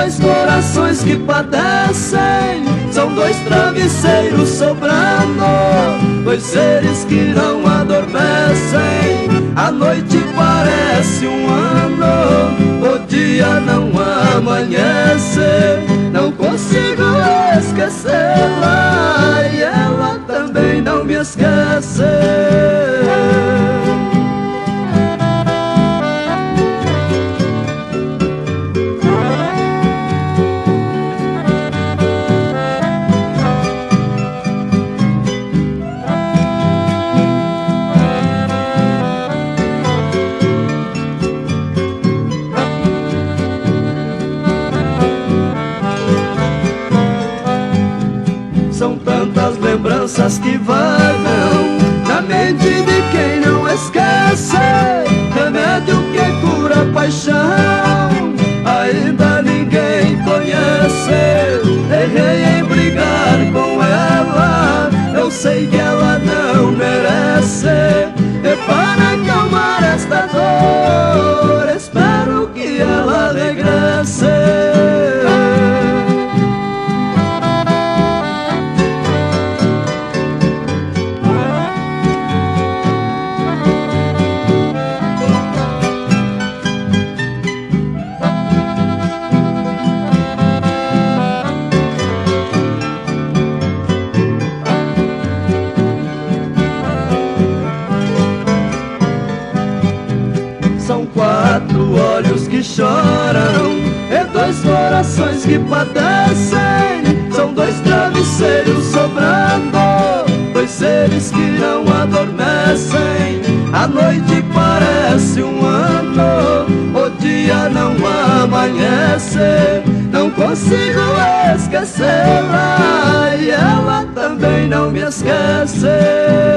dois corações que padecem, são dois travesseiros sobrando, dois seres que não adormecem. A noite parece um ano, o dia não amanhece. Não consigo esquecê-la e ela também não me esquece. São tantas lembranças que vagam na mente de quem não esquece. Remédio que cura a paixão, ainda ninguém conhece. Errei em brigar com ela, eu sei que ela não merece. E para acalmar esta dor, espero que ela regresse. São quatro olhos que choram e dois corações que padecem. São dois travesseiros sobrando, dois seres que não adormecem. A noite parece um ano, o dia não amanhece. Não consigo esquecê-la e ela também não me esquece.